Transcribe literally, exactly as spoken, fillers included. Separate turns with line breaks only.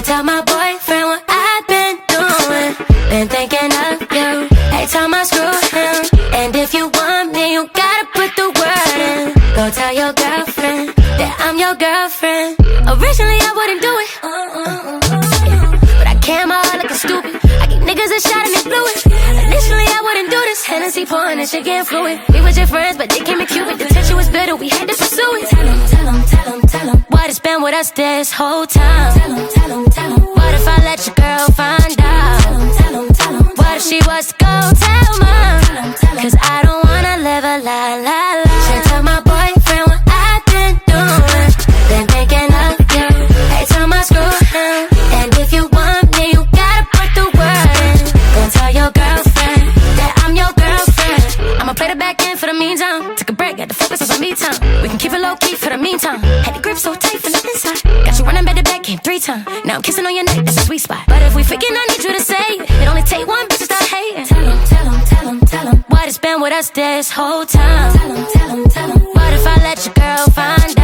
tell my boyfriend what I've been doing. Been thinking of you every time I screw him. And if you want me, you gotta put the word in. Go tell your girlfriend that I'm your girlfriend. Originally I wouldn't do it, but I came out looking stupid. I get niggas a shot and they blew it. Initially I wouldn't do this. Hennessy pouring and shit getting fluid. We were just friends, but they came in Cuban. The tension was bitter, we had to pursue it. Tell him, tell him, tell him, tell him what it's been with us this whole time. Tell him, tell him, tell him what if I let your girl find out? Tell him, tell him, tell him what if she was to go tell mom? Cause I don't wanna live a lie, lie, lie. Should tell my boyfriend what I've been doing. Been thinking of you every time I screw him. And if you want me, you gotta put the word in. Go tell your girlfriend that I'm your girlfriend. I'ma play the back end for the meantime. Took a break, had to focus on some me time. We can keep it low key for the meantime. Had the grip so tight from the inside. Got you running back to back, came three times. Now I'm kissing on your neck, that's a sweet spot. But if we freaking, I need you to say it. It only take one bitch to start hating. Tell him, tell him, tell him, tell him what it's been with us this whole time. Tell him, tell him, tell him what if I let your girl find out?